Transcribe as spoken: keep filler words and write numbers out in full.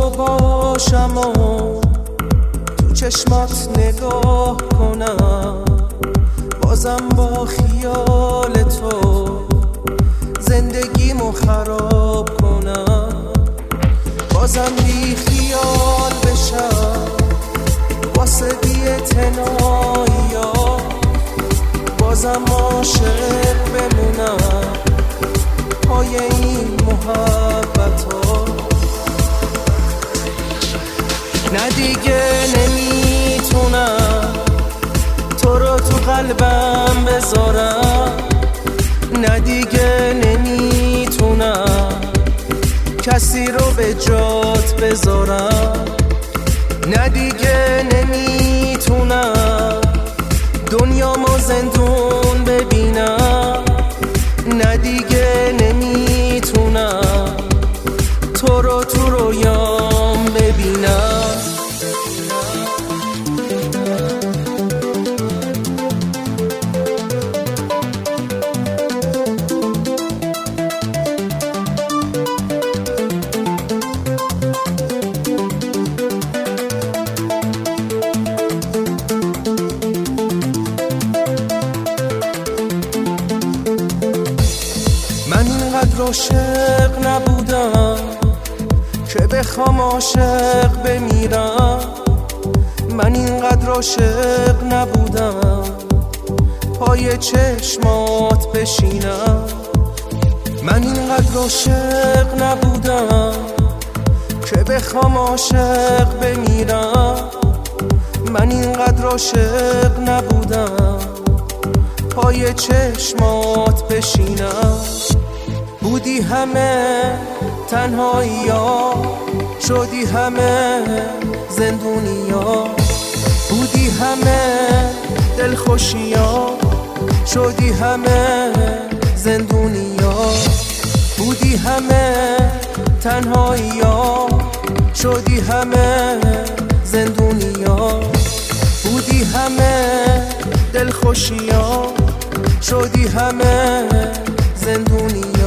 تو باشم و تو چشمات نگاه کنم، بازم با خیال تو زندگیمو خراب کنم، بازم بی خیال بشم واسه بی اعتنایی ها، بازم عاشق بمونم پای این محبت ها. نه دیگه نمیتونم تو رو تو قلبم بذارم، نه دیگه نمیتونم کسی رو به جات بذارم، نه دیگه نمیتونم دنیامو زندون ببینم، نه دیگه نمیتونم تو رو تو رویام ببینم. من اینقدر عاشق نبودم که بخوام عاشق بمیرم، من اینقدر عاشق نبودم پای چشمات بشینم، من اینقدر عاشق نبودم که بخوام عاشق بمیرم، من اینقدر عاشق نبودم پای چشمات بشینم. بودی همه تنهایی ها، شدی همه زندونی ها، بودی همه دلخوشی ها، شدی همه زندونی ها، بودی همه تنهایی ها، شدی همه زندونی ها، بودی همه دلخوشی ها، شدی همه زندونی ها.